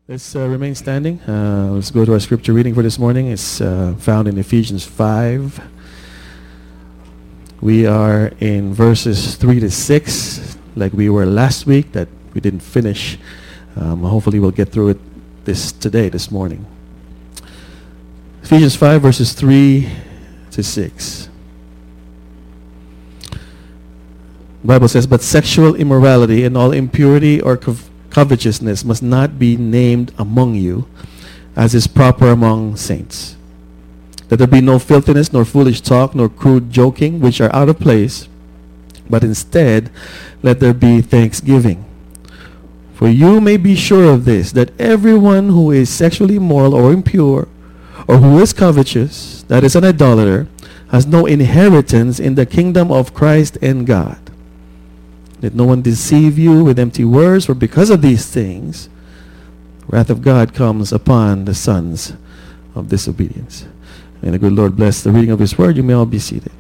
Let's remain standing. Let's go to our scripture reading for this morning. It's found in Ephesians 5. We are in verses 3 to 6, like we were last week, that we didn't finish. Hopefully we'll get through it this morning. Ephesians 5, verses 3 to 6. The Bible says, "But sexual immorality and all impurity or covetousness must not be named among you, as is proper among saints. That there be no filthiness, nor foolish talk, nor crude joking, which are out of place, but instead let there be thanksgiving. For you may be sure of this, that everyone who is sexually immoral or impure, or who is covetous, that is an idolater, has no inheritance in the kingdom of Christ and God. Let no one deceive you with empty words, for because of these things, the wrath of God comes upon the sons of disobedience." May the good Lord bless the reading of His word. You may all be seated.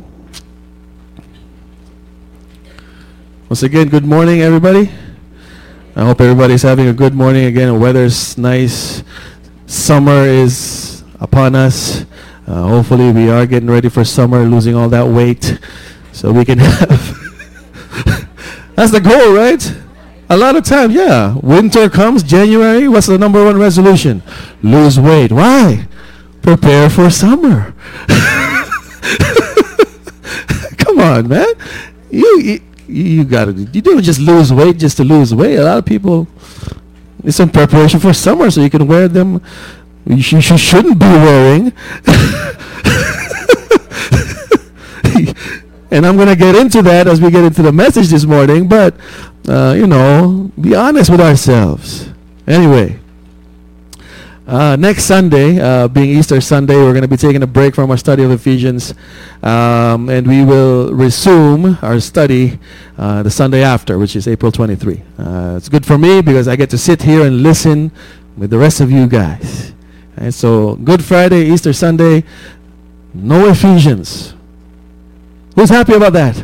Once again, good morning, everybody. I hope everybody's having a good morning again. The weather's nice. Summer is upon us. Hopefully we are getting ready for summer, losing all that weight, so we can have... That's the goal, right? A lot of times, yeah. Winter comes, January, what's the number one resolution? Lose weight. Why? Prepare for summer. Come on, man. You gotta, you don't just lose weight just to lose weight. A lot of people, it's in preparation for summer so you can wear them you shouldn't be wearing. And I'm going to get into that as we get into the message this morning, but, be honest with ourselves. Anyway, next Sunday, being Easter Sunday, we're going to be taking a break from our study of Ephesians, and we will resume our study the Sunday after, which is April 23. It's good for me because I get to sit here and listen with the rest of you guys. And so, Good Friday, Easter Sunday, no Ephesians. Who's happy about that?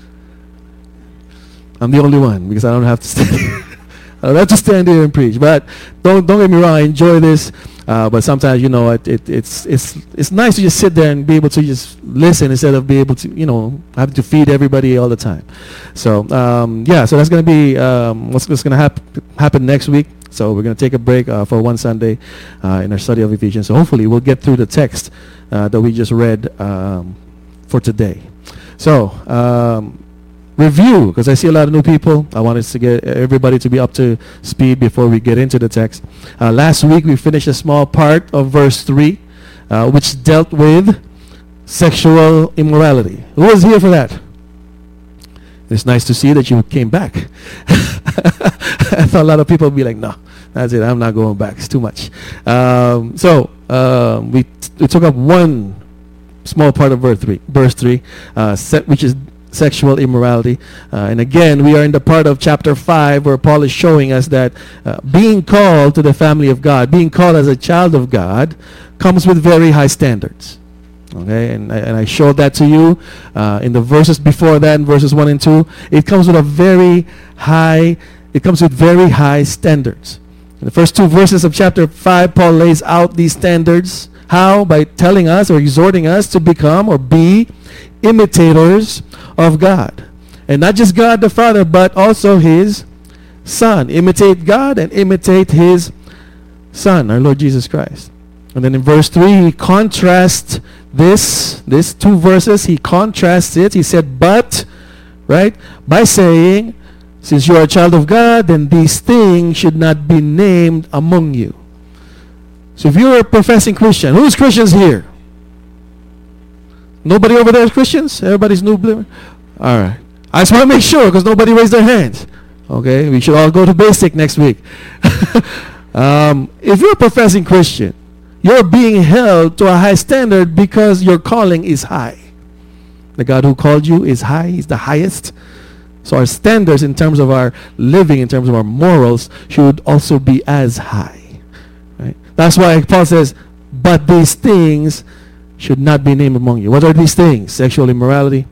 I'm the only one because I don't have to stand here. I don't have to stand here and preach. But don't get me wrong, I enjoy this. But sometimes, it's nice to just sit there and be able to just listen instead of be able to, have to feed everybody all the time. So, so that's going to be what's going to happen next week. So we're going to take a break for one Sunday in our study of Ephesians. So hopefully we'll get through the text that we just read for today. So, review, because I see a lot of new people. I wanted to get everybody to be up to speed before we get into the text. Last week we finished a small part of verse 3, which dealt with sexual immorality. Who was here for that? It's nice to see that you came back. I thought a lot of people would be like, no, that's it, I'm not going back. It's too much. We took up one small part of verse 3, which is sexual immorality. And again, we are in the part of chapter 5 where Paul is showing us that being called to the family of God, being called as a child of God, comes with very high standards. Okay, and I showed that to you in the verses before that, in verses 1 and 2. It comes with very high standards. In the first two verses of chapter 5, Paul lays out these standards. How? By telling us or exhorting us to become or be imitators of God. And not just God the Father, but also His Son. Imitate God and imitate His Son, our Lord Jesus Christ. And then in verse 3, he contrasts these two verses. He contrasts it. He said, but, right, by saying, since you are a child of God, then these things should not be named among you. So if you're a professing Christian, who's Christians here? Nobody over there is Christians? Everybody's new believer? All right. I just want to make sure because nobody raised their hands. Okay, we should all go to basic next week. If you're a professing Christian, you're being held to a high standard because your calling is high. The God who called you is high. He's the highest. So our standards in terms of our living, in terms of our morals, should also be as high. Right? That's why Paul says, but these things should not be named among you. What are these things? Sexual immorality,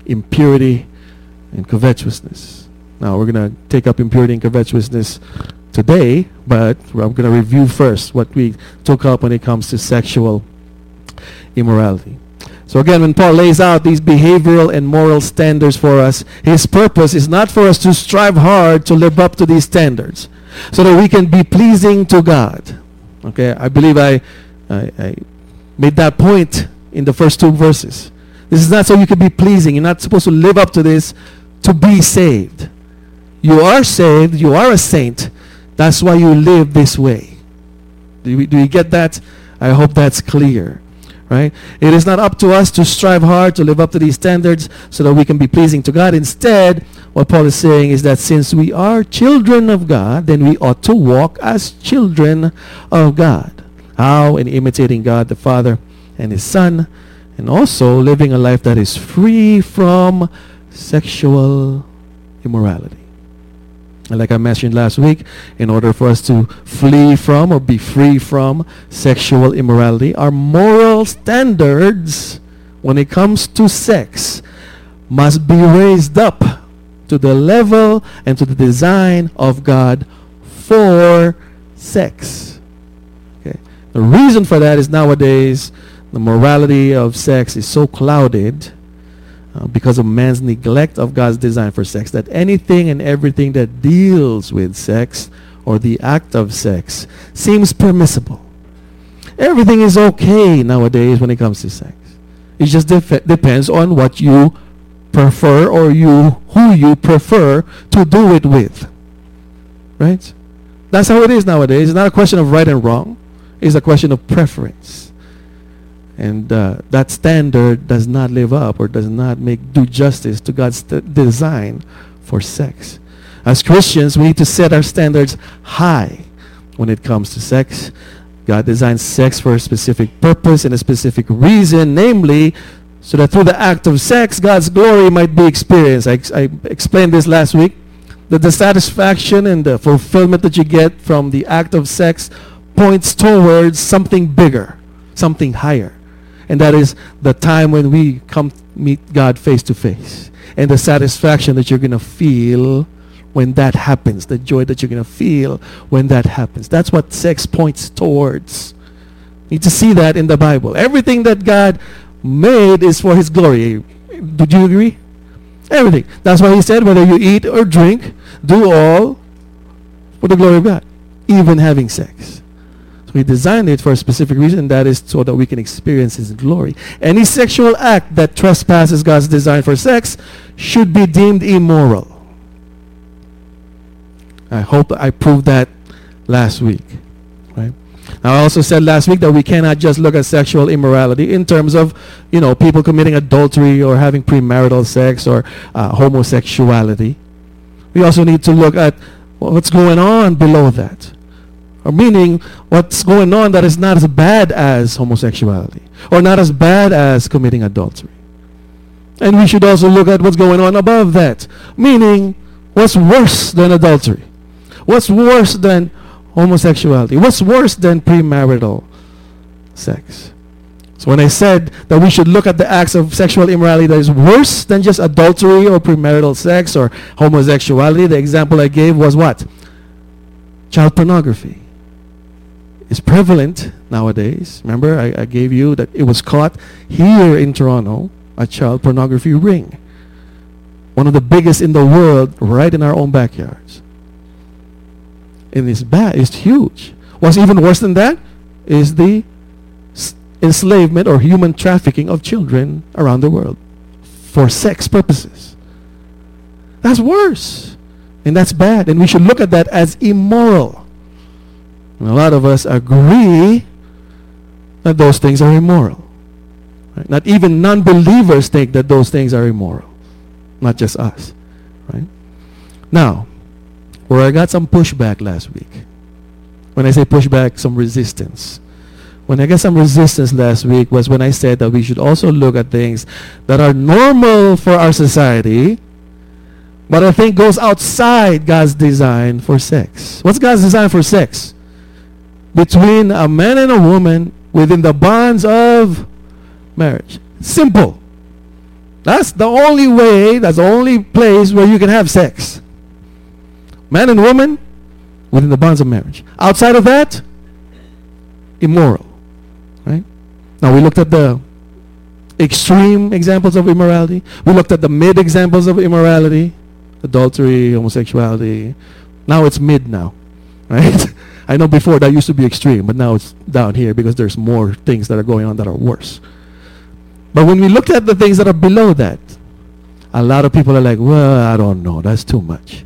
impurity, and covetousness. Now we're going to take up impurity and covetousness today, but I'm going to review first what we took up when it comes to sexual immorality. So again, when Paul lays out these behavioral and moral standards for us, his purpose is not for us to strive hard to live up to these standards so that we can be pleasing to God. Okay, I believe I made that point in the first 2 verses. This is not so you can be pleasing. You're not supposed to live up to this to be saved. You are saved. You are a saint. That's why you live this way. Do you get that? I hope that's clear. Right? It is not up to us to strive hard to live up to these standards so that we can be pleasing to God. Instead, what Paul is saying is that since we are children of God, then we ought to walk as children of God. How? In imitating God the Father and His Son, and also living a life that is free from sexual immorality. And like I mentioned last week, in order for us to flee from or be free from sexual immorality, our moral standards when it comes to sex must be raised up to the level and to the design of God for sex. Okay. The reason for that is nowadays the morality of sex is so clouded because of man's neglect of God's design for sex, that anything and everything that deals with sex or the act of sex seems permissible. Everything is okay nowadays when it comes to sex. It just depends on what you prefer or who you prefer to do it with. Right? That's how it is nowadays. It's not a question of right and wrong. It's a question of preference. And that standard does not live up or does not do justice to God's design for sex. As Christians, we need to set our standards high when it comes to sex. God designed sex for a specific purpose and a specific reason, namely, so that through the act of sex, God's glory might be experienced. I explained this last week, that the satisfaction and the fulfillment that you get from the act of sex points towards something bigger, something higher. And that is the time when we come meet God face to face. And the satisfaction that you're going to feel when that happens. The joy that you're going to feel when that happens. That's what sex points towards. You need to see that in the Bible. Everything that God made is for His glory. Do you agree? Everything. That's why He said, whether you eat or drink, do all for the glory of God. Even having sex. We designed it for a specific reason, and that is so that we can experience His glory. Any sexual act that trespasses God's design for sex should be deemed immoral. I hope I proved that last week. Right? Now, I also said last week that we cannot just look at sexual immorality in terms of, people committing adultery or having premarital sex or homosexuality. We also need to look at what's going on below that. Or meaning, what's going on that is not as bad as homosexuality, or not as bad as committing adultery. And we should also look at what's going on above that, meaning, what's worse than adultery? What's worse than homosexuality? What's worse than premarital sex? So when I said that we should look at the acts of sexual immorality that is worse than just adultery or premarital sex or homosexuality, the example I gave was what? Child pornography. Is prevalent nowadays. Remember, I gave you that it was caught here in Toronto, a child pornography ring. One of the biggest in the world, right in our own backyards. And it's bad, it's huge. What's even worse than that is the enslavement or human trafficking of children around the world for sex purposes. That's worse. And that's bad. And we should look at that as immoral. And a lot of us agree that those things are immoral. Right? Not even non-believers think that those things are immoral. Not just us. Right? Now, where I got some pushback last week. When I say pushback, some resistance. When I got some resistance last week was when I said that we should also look at things that are normal for our society, but I think goes outside God's design for sex. What's God's design for sex? Between a man and a woman within the bonds of marriage. Simple. That's the only way, that's the only place where you can have sex. Man and woman within the bonds of marriage. Outside of that, immoral. Right? Now we looked at the extreme examples of immorality. We looked at the mid examples of immorality. Adultery, homosexuality. Now it's mid now. Right? I know before that used to be extreme, but now it's down here because there's more things that are going on that are worse. But when we look at the things that are below that, a lot of people are like, well, I don't know. That's too much.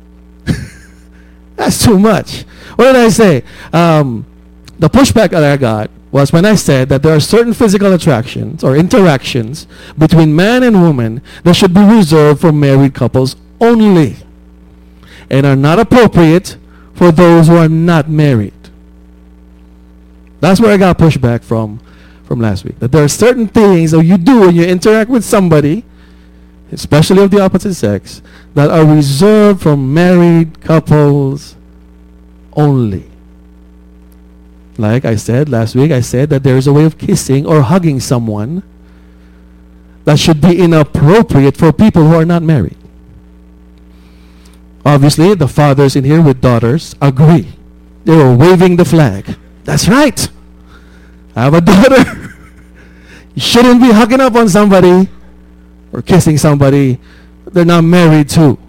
That's too much. What did I say? The pushback that I got was when I said that there are certain physical attractions or interactions between man and woman that should be reserved for married couples only and are not appropriate for those who are not married. That's where I got pushback from last week. That there are certain things that you do when you interact with somebody, especially of the opposite sex, that are reserved for married couples only. Like I said last week, I said that there is a way of kissing or hugging someone that should be inappropriate for people who are not married. Obviously, the fathers in here with daughters agree. They were waving the flag. That's right. I have a daughter. You shouldn't be hugging up on somebody or kissing somebody they're not married to.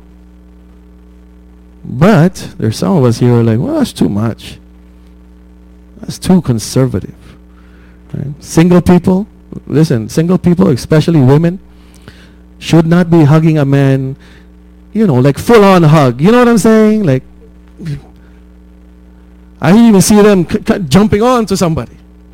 But there's some of us here who are like, well, that's too much. That's too conservative. Right? Single people, listen, single people, especially women, should not be hugging a man, like full-on hug. You know what I'm saying? Like, I even see them jumping on to somebody.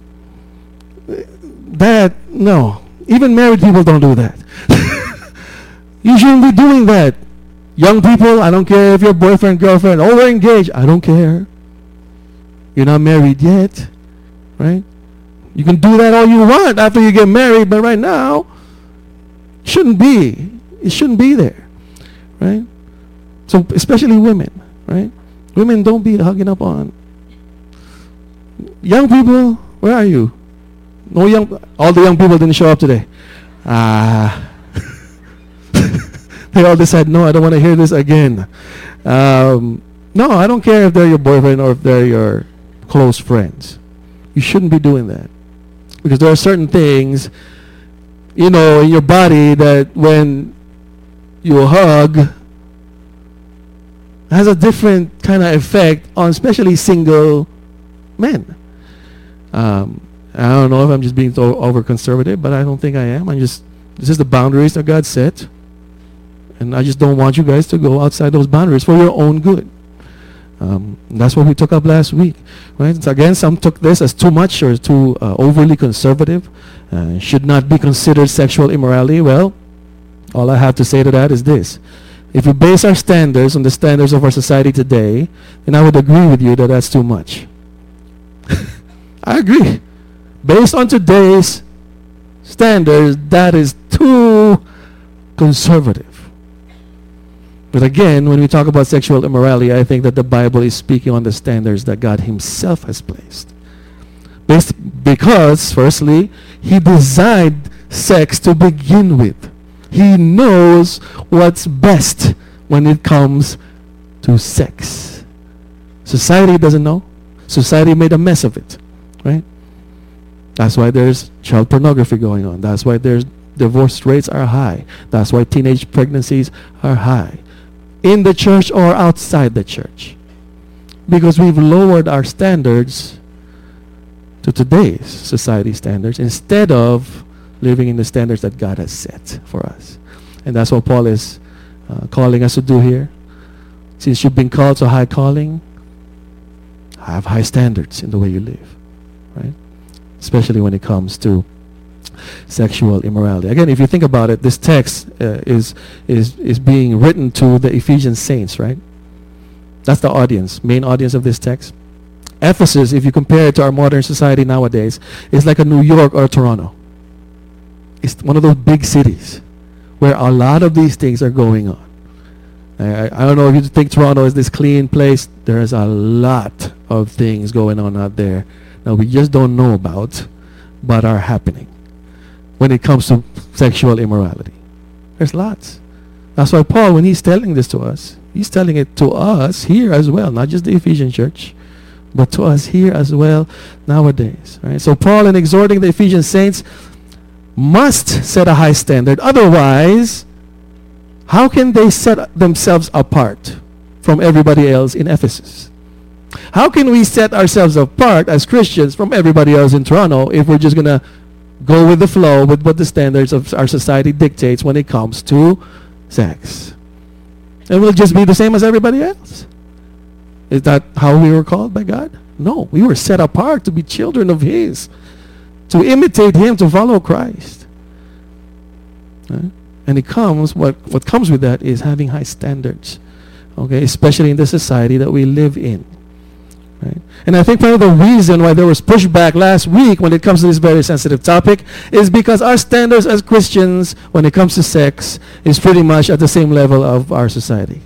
No. Even married people don't do that. You shouldn't be doing that. Young people, I don't care if you're boyfriend, girlfriend, or we're engaged. I don't care. You're not married yet, right? You can do that all you want after you get married, but right now, it shouldn't be there, right? So especially women, right? Women, don't be hugging up on. Young people, where are you? All the young people didn't show up today. They all decided, no, I don't want to hear this again. No, I don't care if they're your boyfriend or if they're your close friends. You shouldn't be doing that. Because there are certain things, in your body that when you hug, has a different kind of effect on especially single men. I don't know if I'm just being over conservative, but I don't think I am. this is the boundaries that God set. And I just don't want you guys to go outside those boundaries for your own good. That's what we took up last week. Right? So again, some took this as too much or too overly conservative. Should not be considered sexual immorality. Well, all I have to say to that is this. If we base our standards on the standards of our society today, then I would agree with you that that's too much. I agree. Based on today's standards, that is too conservative. But again, when we talk about sexual immorality, I think that the Bible is speaking on the standards that God himself has placed. Because, firstly, he designed sex to begin with. He knows what's best when it comes to sex. Society doesn't know. Society made a mess of it, right? That's why there's child pornography going on. That's why there's divorce rates are high. That's why teenage pregnancies are high. In the church or outside the church. Because we've lowered our standards to today's society standards instead of living in the standards that God has set for us. And that's what Paul is calling us to do here. Since you've been called to high calling, have high standards in the way you live, right? Especially when it comes to sexual immorality. Again, if you think about it, this text is being written to the Ephesian saints, right? That's the audience, main audience of this text. Ephesus, if you compare it to our modern society nowadays, is like a New York or a Toronto. It's one of those big cities where a lot of these things are going on. I don't know if you think Toronto is this clean place. There's a lot of things going on out there that we just don't know about, but are happening when it comes to sexual immorality. There's lots. That's why Paul, when he's telling this to us, He's telling it to us here as well, not just the Ephesian church, but to us here as well nowadays. Right? So Paul, in exhorting the Ephesian saints, must set a high standard. Otherwise, how can they set themselves apart from everybody else in Ephesus? How can we set ourselves apart as Christians from everybody else in Toronto if we're just going to go with the flow with what the standards of our society dictates when it comes to sex? And we'll just be the same as everybody else. Is that how we were called by God? No, we were set apart to be children of His, to imitate Him, to follow Christ. Right? And it comes, what comes with that is having high standards, okay, especially in the society that we live in. Right? And I think part of the reason why there was pushback last week when it comes to this very sensitive topic is because our standards as Christians when it comes to sex is pretty much at the same level of our society.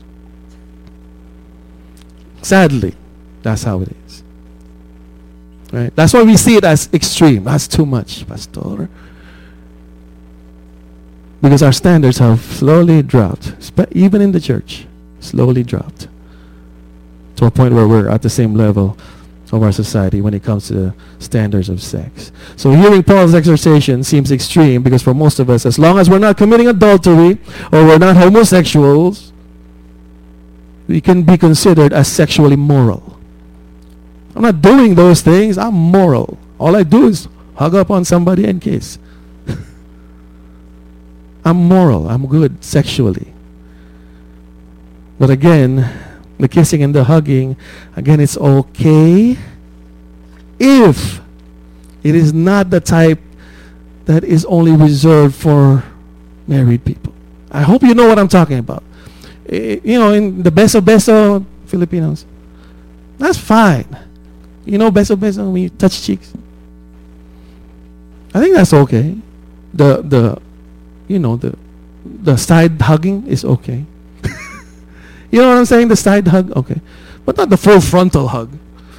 Sadly, that's how it is. Right? That's why we see it as extreme. That's too much, Pastor. Because our standards have slowly dropped, even in the church, slowly dropped to a point where we're at the same level of our society when it comes to the standards of sex. So hearing Paul's exhortation seems extreme because for most of us, as long as we're not committing adultery or we're not homosexuals, we can be considered as sexually moral. I'm not doing those things. I'm moral. All I do is hug up on somebody and kiss. I'm moral. I'm good sexually. But again, the kissing and the hugging, again, it's okay if it is not the type that is only reserved for married people. I hope you know what I'm talking about. You know, in the beso Filipinos, that's fine. You know, beso when you touch cheeks. I think that's okay. The side hugging is okay. You know what I'm saying? The side hug, okay. But not the full frontal hug.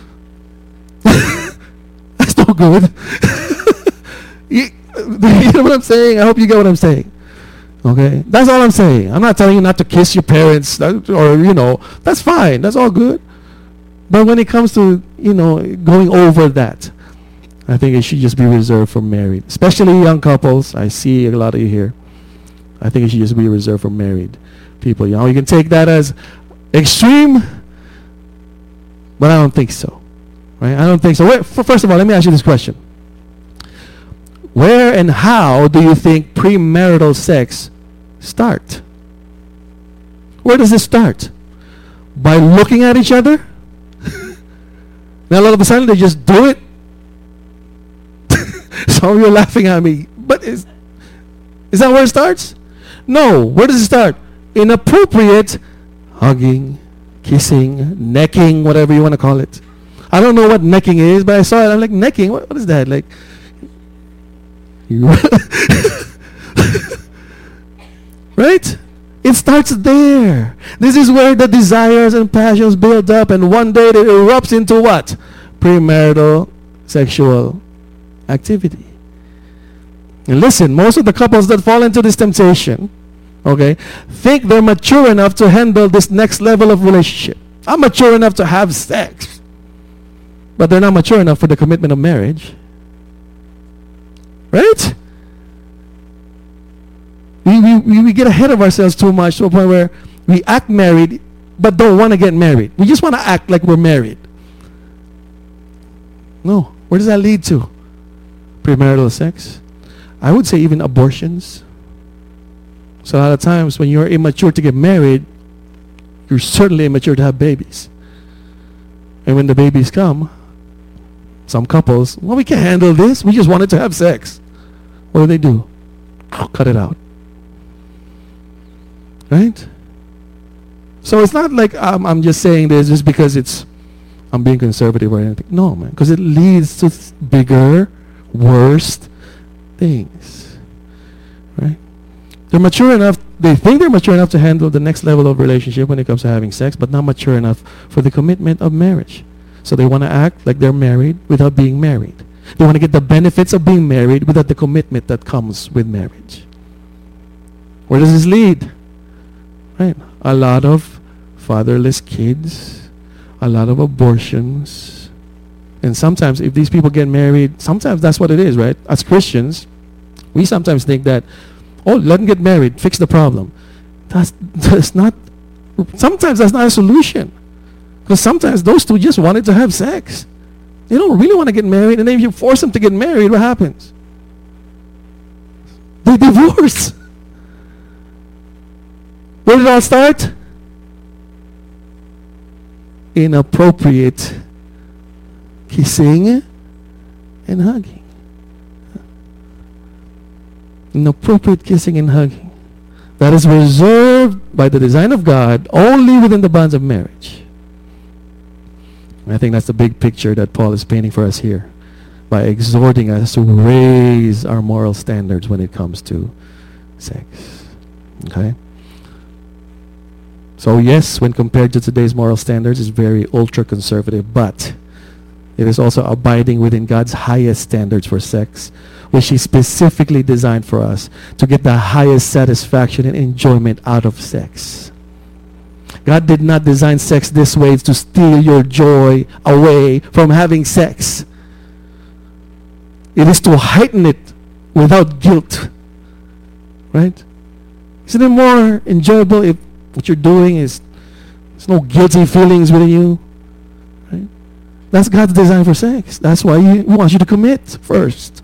That's no good. You know what I'm saying? I hope you get what I'm saying. Okay? That's all I'm saying. I'm not telling you not to kiss your parents that's fine. That's all good. But when it comes to, going over that, I think it should just be reserved for married. Especially young couples. I see a lot of you here. I think it should just be reserved for married people. You can take that as extreme, but I don't think so. Right? I don't think so. First of all, let me ask you this question. Where and how do you think premarital sex start? Where does it start? By looking at each other? Now all of a sudden they just do it? Some of you are laughing at me. But is that where it starts? No. Where does it start? Inappropriate hugging, kissing, necking, whatever you want to call it. I don't know what necking is, but I saw it. I'm like, necking? What is that? Like, right? It starts there. This is where the desires and passions build up, and one day it erupts into what? Premarital sexual activity. And listen, most of the couples that fall into this temptation, okay, think they're mature enough to handle this next level of relationship. I'm mature enough to have sex, but they're not mature enough for the commitment of marriage. Right? We get ahead of ourselves too much to a point where we act married but don't want to get married. We just want to act like we're married. No. Where does that lead to? Premarital sex. I would say even abortions. So a lot of times when you're immature to get married, you're certainly immature to have babies. And when the babies come, some couples, well, we can't handle this. We just wanted to have sex. What do? Cut it out. Right? So it's not like I'm just saying this just because I'm being conservative or anything. No, man. Because it leads to bigger, worse things. Right? They're mature enough, they think they're mature enough to handle the next level of relationship when it comes to having sex, but not mature enough for the commitment of marriage. So they want to act like they're married without being married. They want to get the benefits of being married without the commitment that comes with marriage. Where does this lead? Right? A lot of fatherless kids, a lot of abortions. And sometimes if these people get married, sometimes that's what it is, right? As Christians, we sometimes think that, oh, let them get married, fix the problem. That's not, sometimes that's not a solution. Because sometimes those two just wanted to have sex. They don't really want to get married, and then if you force them to get married, what happens? They divorce. Where did it all start? Inappropriate kissing and hugging. Inappropriate kissing and hugging. That is reserved by the design of God only within the bonds of marriage. And I think that's the big picture that Paul is painting for us here by exhorting us to raise our moral standards when it comes to sex. Okay? So yes, when compared to today's moral standards, it's very ultra-conservative, but it is also abiding within God's highest standards for sex, which He specifically designed for us to get the highest satisfaction and enjoyment out of sex. God did not design sex this way to steal your joy away from having sex. It is to heighten it without guilt. Right? Isn't it more enjoyable if what you're doing is there's no guilty feelings within you? Right? That's God's design for sex. That's why He wants you to commit first.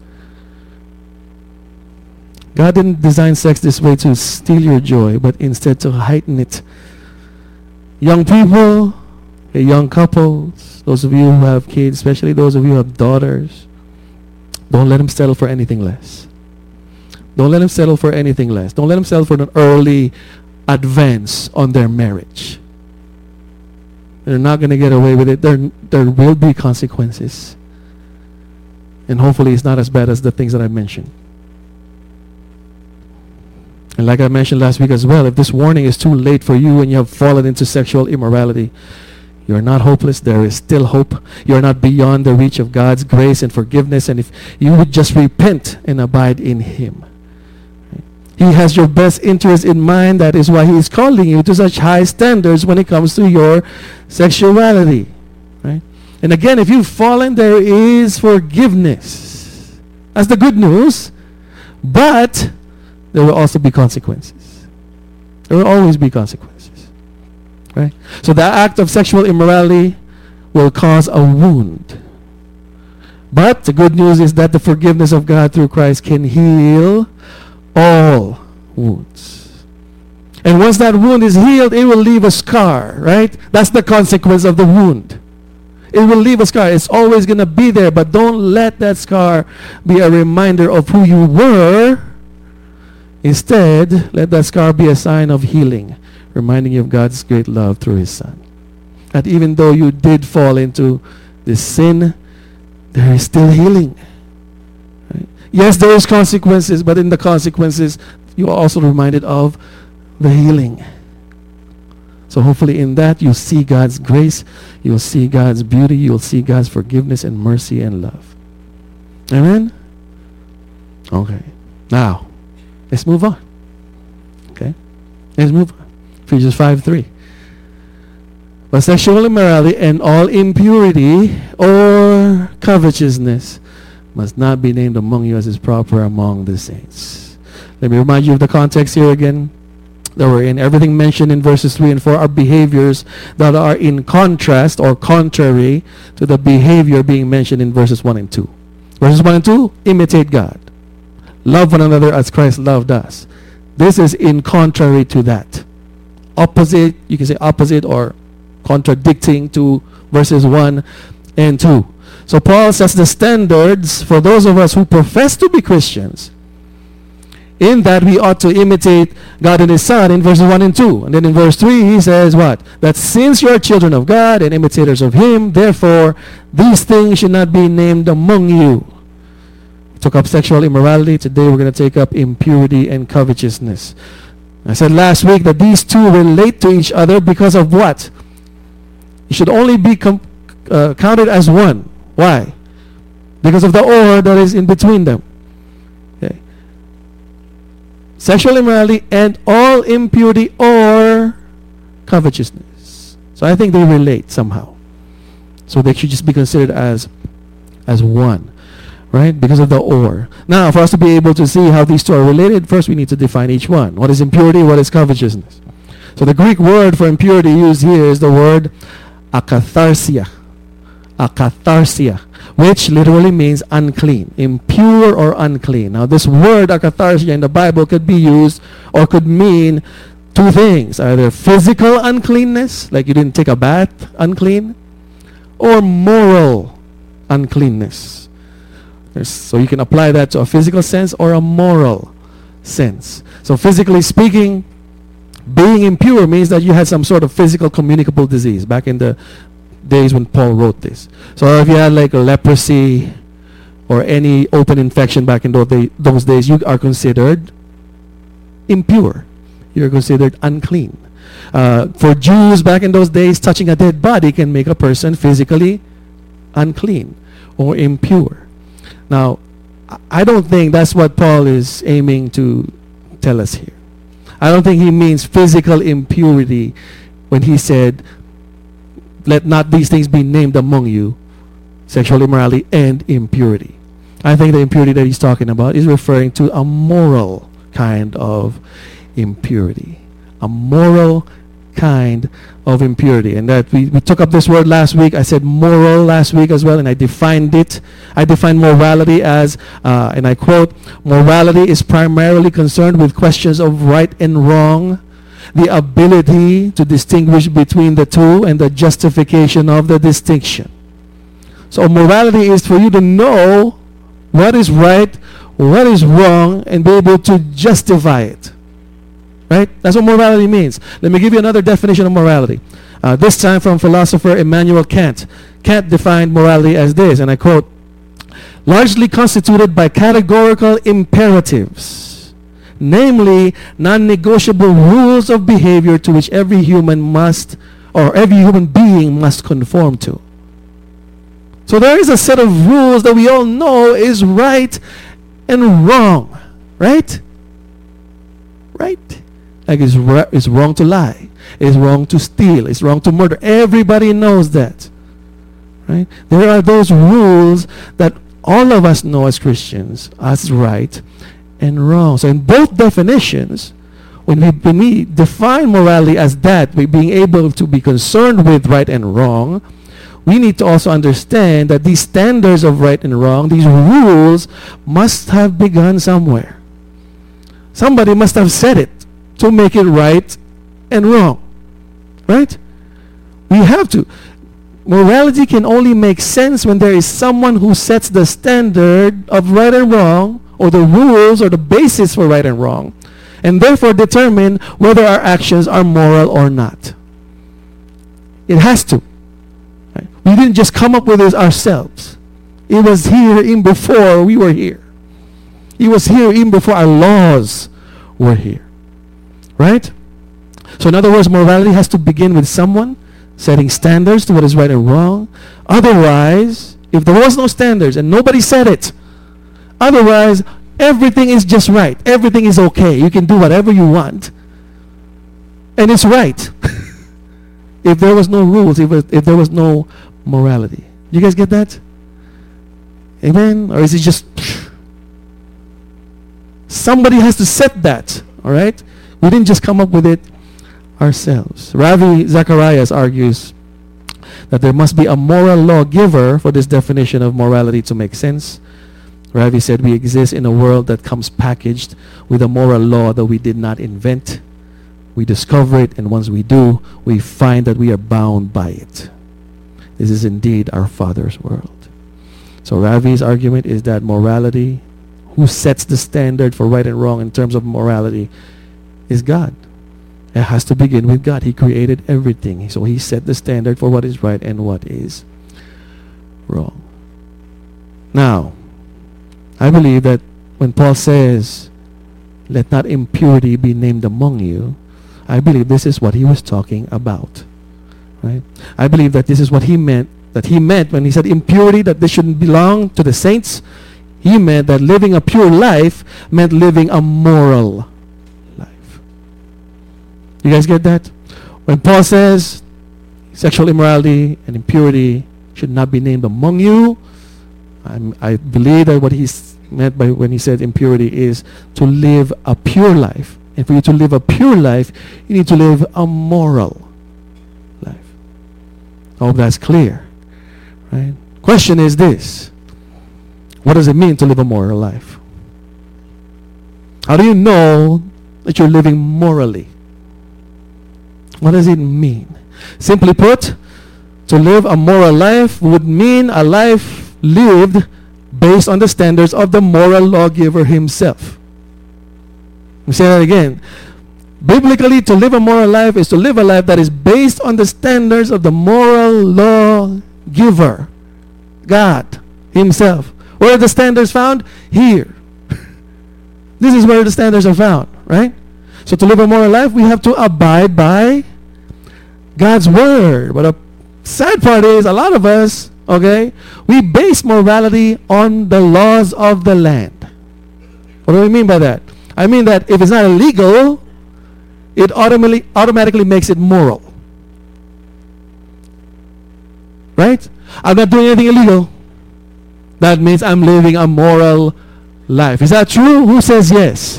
God didn't design sex this way to steal your joy, but instead to heighten it. Young people, young couples, those of you who have kids, especially those of you who have daughters, don't let them settle for anything less. Don't let them settle for anything less. Don't let them settle for an early advance on their marriage. They're not going to get away with it. There will be consequences. And hopefully it's not as bad as the things that I mentioned. And like I mentioned last week as well, if this warning is too late for you and you have fallen into sexual immorality, you're not hopeless. There is still hope. You're not beyond the reach of God's grace and forgiveness. And if you would just repent and abide in Him, He has your best interest in mind. That is why He is calling you to such high standards when it comes to your sexuality. Right? And again, if you've fallen, there is forgiveness. That's the good news. But there will also be consequences. There will always be consequences. Right? So the act of sexual immorality will cause a wound. But the good news is that the forgiveness of God through Christ can heal all wounds. And once that wound is healed, it will leave a scar, right? That's the consequence of the wound. It will leave a scar. It's always going to be there, but don't let that scar be a reminder of who you were. Instead, let that scar be a sign of healing, reminding you of God's great love through His Son. That even though you did fall into this sin, there is still healing. Right? Yes, there is consequences, but in the consequences, you are also reminded of the healing. So hopefully in that, you'll see God's grace, you'll see God's beauty, you'll see God's forgiveness and mercy and love. Amen? Okay. Now, let's move on. Okay? Let's move on. Ephesians 5:3. But sexual immorality and all impurity or covetousness must not be named among you as is proper among the saints. Let me remind you of the context here again that we're in. Everything mentioned in verses 3 and 4 are behaviors that are in contrast or contrary to the behavior being mentioned in verses 1 and 2. Verses 1 and 2, imitate God. Love one another as Christ loved us. This is in contrary to that. Opposite, you can say opposite or contradicting to verses 1 and 2. So Paul sets the standards for those of us who profess to be Christians, in that we ought to imitate God and His Son in verses 1 and 2. And then in verse 3 he says what? That since you are children of God and imitators of Him, therefore these things should not be named among you. We took up sexual immorality. Today we're going to take up impurity and covetousness. I said last week that these two relate to each other because of what? It should only be counted as one. Why? Because of the or that is in between them. Okay. Sexual immorality and all impurity or covetousness. So I think they relate somehow. So they should just be considered as one, right? Because of the or. Now, for us to be able to see how these two are related, first we need to define each one. What is impurity? What is covetousness? So the Greek word for impurity used here is the word akatharsia. Akatharsia, which literally means unclean, impure or unclean. Now this word akatharsia in the Bible could be used or could mean two things, either physical uncleanness, like you didn't take a bath, unclean, or moral uncleanness. So you can apply that to a physical sense or a moral sense. So physically speaking, being impure means that you had some sort of physical communicable disease back in the days when Paul wrote this. So if you had like a leprosy or any open infection back in those days, you are considered impure. You're considered unclean. For Jews back in those days, touching a dead body can make a person physically unclean or impure. Now, I don't think that's what Paul is aiming to tell us here. I don't think he means physical impurity when he said, let not these things be named among you, sexual immorality and impurity. I think the impurity that he's talking about is referring to a moral kind of impurity. A moral kind of impurity. And that we took up this word last week. I said moral last week as well, and I defined it. I defined morality as, and I quote, morality is primarily concerned with questions of right and wrong, the ability to distinguish between the two, and the justification of the distinction. So morality is for you to know what is right, what is wrong, and be able to justify it. Right? That's what morality means. Let me give you another definition of morality. This time from philosopher Immanuel Kant. Kant defined morality as this, and I quote, largely constituted by categorical imperatives, namely non-negotiable rules of behavior to which every human being must conform to. So there is a set of rules that we all know is right and wrong. Right? Right? Like it's wrong to lie. It's wrong to steal. It's wrong to murder. Everybody knows that. Right? There are those rules that all of us know as Christians as right and wrong. So in both definitions, when we define morality as that, we being able to be concerned with right and wrong, we need to also understand that these standards of right and wrong, these rules, must have begun somewhere. Somebody must have said it to make it right and wrong. Right? We have to. Morality can only make sense when there is someone who sets the standard of right and wrong, or the rules or the basis for right and wrong, and therefore determine whether our actions are moral or not. It has to. Right? We didn't just come up with this ourselves. It was here even before we were here. It was here even before our laws were here. Right? So in other words, morality has to begin with someone setting standards to what is right and wrong. Otherwise, if there was no standards and nobody said it, otherwise everything is just right. Everything is okay. You can do whatever you want. And it's right. If there was no rules, if there was no morality. You guys get that? Amen? Or is it just... Somebody has to set that. All right? We didn't just come up with it ourselves. Ravi Zacharias argues that there must be a moral lawgiver for this definition of morality to make sense. Ravi said we exist in a world that comes packaged with a moral law that we did not invent. We discover it, and once we do, we find that we are bound by it. This is indeed our Father's world. So Ravi's argument is that morality, who sets the standard for right and wrong in terms of morality, is God. It has to begin with God. He created everything. So he set the standard for what is right and what is wrong. Now, I believe that when Paul says, let not impurity be named among you, I believe this is what he was talking about. Right? I believe that this is what he meant. That he meant when he said impurity, that this shouldn't belong to the saints. He meant that living a pure life meant living a moral life. You guys get that? When Paul says, Sexual immorality and impurity should not be named among you. I believe that what he's meant by when he said impurity is to live a pure life. And for you to live a pure life, you need to live a moral life. I hope that's clear. Right? Question is this. What does it mean to live a moral life? How do you know that you're living morally? What does it mean? Simply put, to live a moral life would mean a life lived based on the standards of the moral lawgiver himself. Let me say that again. Biblically, to live a moral life is to live a life that is based on the standards of the moral lawgiver, God himself. Where are the standards found? Here. This is where the standards are found, right? So to live a moral life, we have to abide by God's word. But the sad part is, a lot of us, okay, we base morality on the laws of the land. What do I mean by that? I mean that if it's not illegal, it automatically makes it moral. Right? I'm not doing anything illegal. That means I'm living a moral life. Is that true? Who says yes?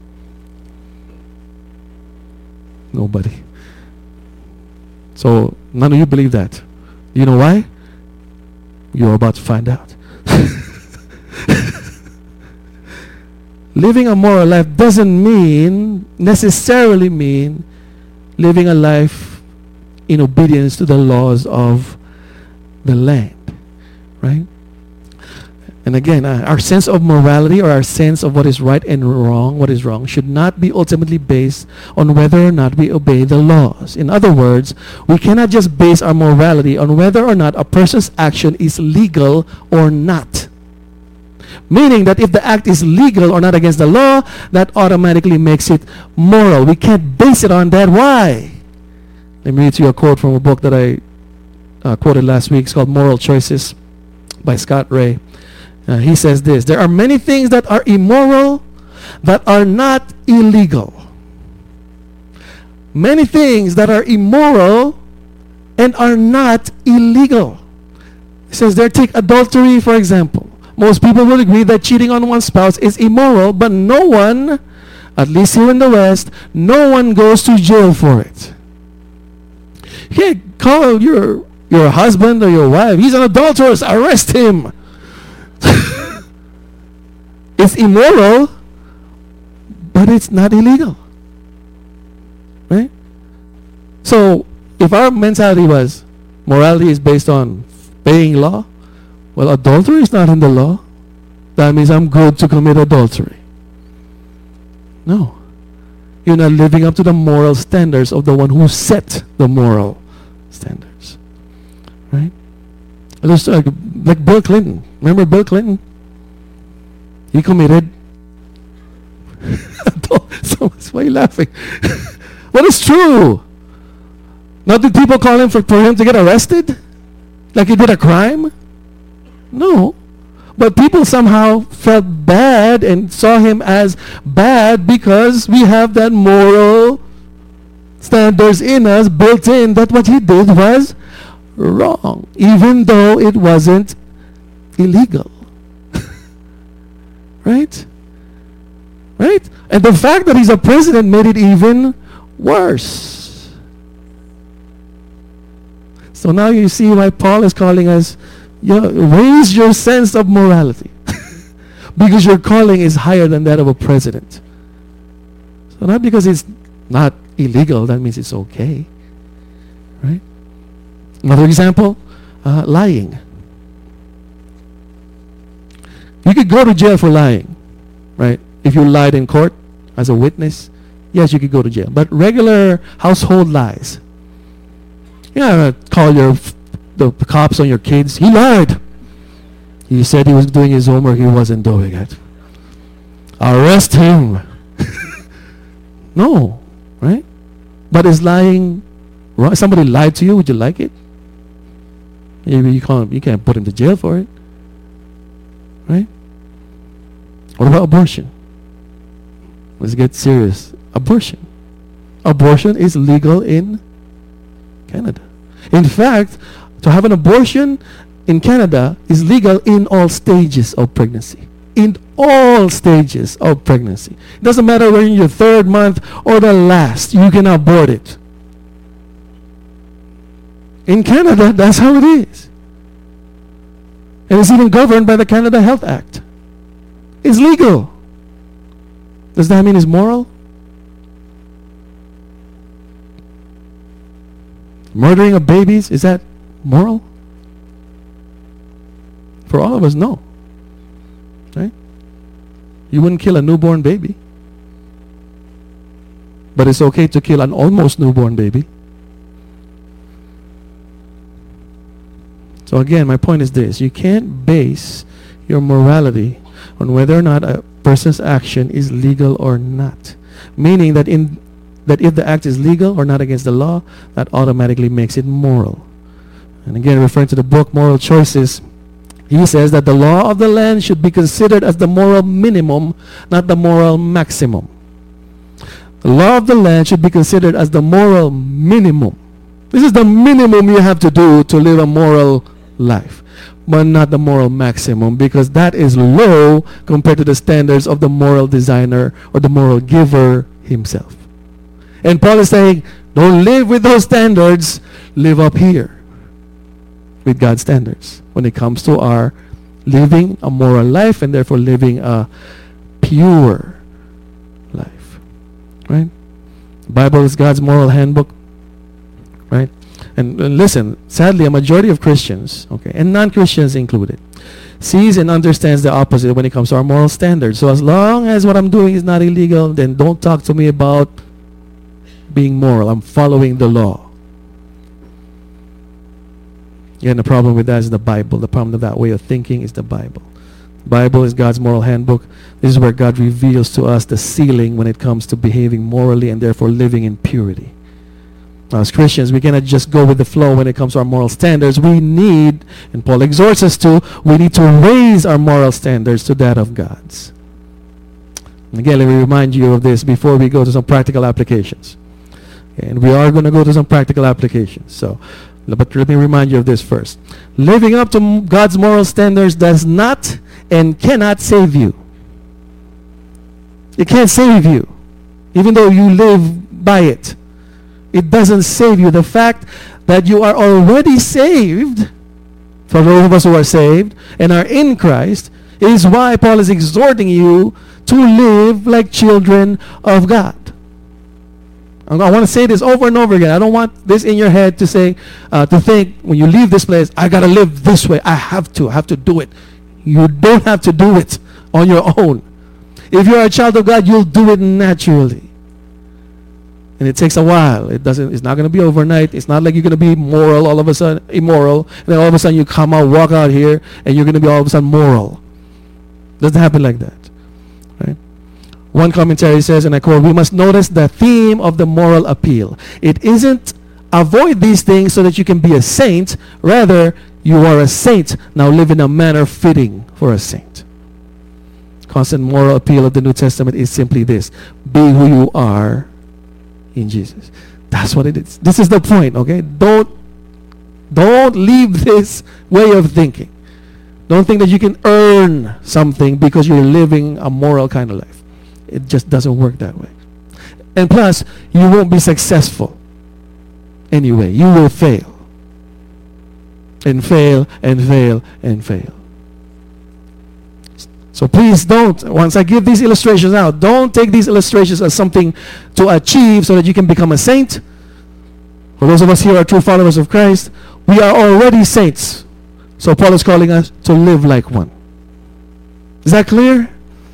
Nobody. So none of you believe that. You know why? You're about to find out. Living a moral life doesn't necessarily mean living a life in obedience to the laws of the land, right? And again, our sense of morality, or our sense of what is right and wrong, what is wrong, should not be ultimately based on whether or not we obey the laws. In other words, we cannot just base our morality on whether or not a person's action is legal or not. Meaning that if the act is legal or not against the law, that automatically makes it moral. We can't base it on that. Why? Let me read to you a quote from a book that I quoted last week. It's called Moral Choices by Scott Ray. He says this: there are many things that are immoral that are not illegal. Many things that are immoral and are not illegal. He says there, take adultery, for example. Most people will agree that cheating on one's spouse is immoral, but no one, at least here in the West, no one goes to jail for it. You can't call your husband or your wife, he's an adulteress, arrest him. It's immoral, but it's not illegal. Right? So, if our mentality was morality is based on obeying law, well, adultery is not in the law. That means I'm good to commit adultery. No. You're not living up to the moral standards of the one who set the moral standards. Right? Just like Bill Clinton. Remember Bill Clinton? He committed. So why are you laughing? But it's true. Now, did people call him for him to get arrested? Like he did a crime? No. But people somehow felt bad and saw him as bad because we have that moral standards in us built in that what he did was wrong, even though it wasn't illegal. Right? Right? And the fact that he's a president made it even worse. So now you see why Paul is calling us, raise your sense of morality. Because your calling is higher than that of a president. So not because it's not illegal, that means it's okay. Right? Another example, lying. You could go to jail for lying, right? If you lied in court as a witness, yes, you could go to jail. But regular household lies, call the cops on your kids. He lied. He said he was doing his homework. He wasn't doing it. Arrest him. No, right? But is lying wrong? Somebody lied to you. Would you like it? You can't put him to jail for it. Right? What about abortion? Let's get serious. Abortion. Abortion is legal in Canada. In fact, to have an abortion in Canada is legal in all stages of pregnancy. In all stages of pregnancy. It doesn't matter whether in your 3rd month or the last, you can abort it. In Canada, that's how it is. And it's even governed by the Canada Health Act. It's legal. Does that mean it's moral? Murdering of babies, is that moral? For all of us, no. Right? You wouldn't kill a newborn baby. But it's okay to kill an almost newborn baby. So again, my point is this. You can't base your morality on whether or not a person's action is legal or not. Meaning that if the act is legal or not against the law, that automatically makes it moral. And again, referring to the book Moral Choices, he says that the law of the land should be considered as the moral minimum, not the moral maximum. The law of the land should be considered as the moral minimum. This is the minimum you have to do to live a moral life, but not the moral maximum, because that is low compared to the standards of the moral designer or the moral giver himself. And Paul is saying, don't live with those standards, live up here with God's standards when it comes to our living a moral life and therefore living a pure life. Right? The Bible is God's moral handbook. Right? And listen, sadly, a majority of Christians, okay, and non-Christians included, sees and understands the opposite when it comes to our moral standards. So as long as what I'm doing is not illegal, then don't talk to me about being moral. I'm following the law. Again, the problem with that is the Bible. The problem with that way of thinking is the Bible. The Bible is God's moral handbook. This is where God reveals to us the ceiling when it comes to behaving morally and therefore living in purity. Now, as Christians, we cannot just go with the flow when it comes to our moral standards. We need, and Paul exhorts us to, we need to raise our moral standards to that of God's. And again, let me remind you of this before we go to some practical applications. Okay, and we are going to go to some practical applications. But let me remind you of this first. Living up to God's moral standards does not and cannot save you. It can't save you, even though you live by it. It doesn't save you. The fact that you are already saved, for those of us who are saved and are in Christ, is why Paul is exhorting you to live like children of God. I want to say this over and over again. I don't want this in your head to say, to think when you leave this place, I got to live this way. I have to do it. You don't have to do it on your own. If you're a child of God, you'll do it naturally. And it takes a while. It's not going to be overnight. It's not like you're going to be moral all of a sudden, immoral, and then all of a sudden you come out, walk out here, and you're going to be all of a sudden moral. It doesn't happen like that. Right? One commentary says, and I quote, we must notice the theme of the moral appeal. It isn't avoid these things so that you can be a saint. Rather, you are a saint. Now live in a manner fitting for a saint. Constant moral appeal of the New Testament is simply this. Be who you are in Jesus. That's what it is. This is the point, okay? Don't leave this way of thinking. Don't think that you can earn something because you're living a moral kind of life. It just doesn't work that way. And plus, you won't be successful anyway. You will fail. And fail, and fail, and fail. So please don't, once I give these illustrations out, don't take these illustrations as something to achieve so that you can become a saint. For those of us here who are true followers of Christ, we are already saints. So Paul is calling us to live like one. Is that clear?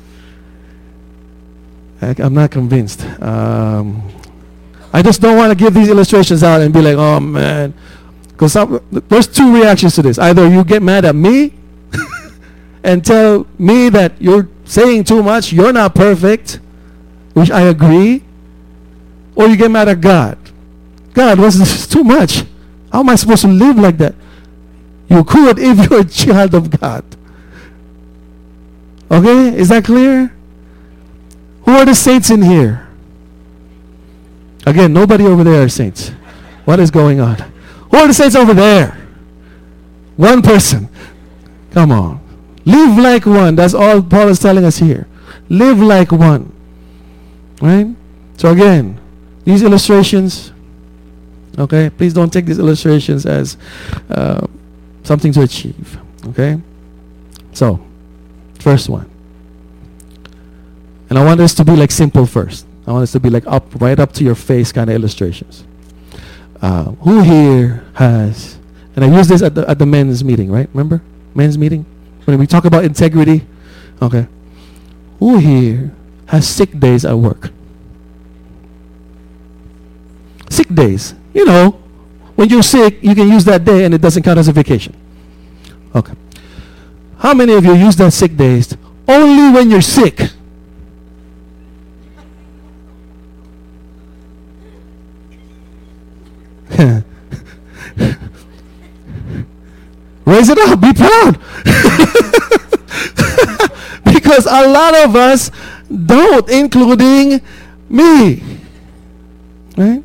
I'm not convinced. I just don't want to give these illustrations out and be like, oh man. Because there's two reactions to this. Either you get mad at me and tell me that you're saying too much, you're not perfect, which I agree, or you get mad at God. God, what's this too much? How am I supposed to live like that? You could if you're a child of God. Okay? Is that clear? Who are the saints in here? Again, nobody over there are saints. What is going on? Who are the saints over there? One person. Come on. Live like one. That's all Paul is telling us here. Live like one. Right? So again, these illustrations, okay, please don't take these illustrations as something to achieve. Okay? So, first one. And I want this to be like simple first. I want this to be like right up to your face kind of illustrations. Who here has, and I used this at the men's meeting, right? Remember? Men's meeting? When we talk about integrity. Okay. Who here has sick days at work? Sick days. You know, when you're sick, you can use that day and it doesn't count as a vacation. Okay. How many of you use that sick days only when you're sick? Raise it up. Be proud. Because a lot of us don't, including me. Right?